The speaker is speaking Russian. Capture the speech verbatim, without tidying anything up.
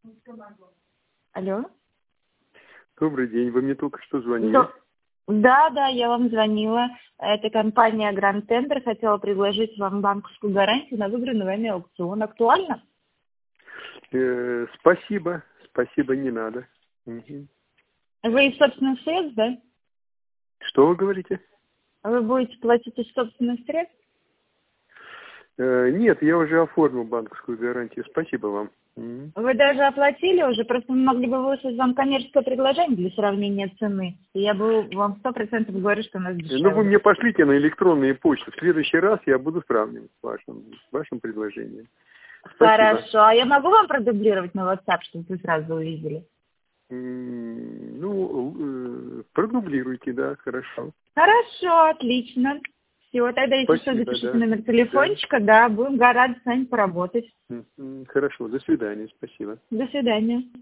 Алло. Добрый день, вы мне только что звонили. Да, да, да, я вам звонила. Это компания Grand Tender хотела предложить вам банковскую гарантию на выбранный вами аукцион. Актуально? Э, спасибо, спасибо, не надо. Угу. Вы из собственных средств, да? Что вы говорите? Вы будете платить из собственных средств? Э, нет, я уже оформил банковскую гарантию. Спасибо вам. Угу. Вы даже оплатили уже, просто мы могли бы выслать вам коммерческое предложение для сравнения цены. И я бы вам сто процентов говорю, что у нас дешевле. Ну, вы мне пошлите на электронные почты. В следующий раз я буду сравнивать с вашим, с вашим предложением. Спасибо. Хорошо. А я могу вам продублировать на WhatsApp, чтобы вы сразу увидели? Ну, э, продублируйте, да, хорошо. Хорошо, отлично. Все, тогда если что, запишите да. номер телефончика, да. да, будем рады с вами поработать. Хорошо, до свидания, спасибо. До свидания.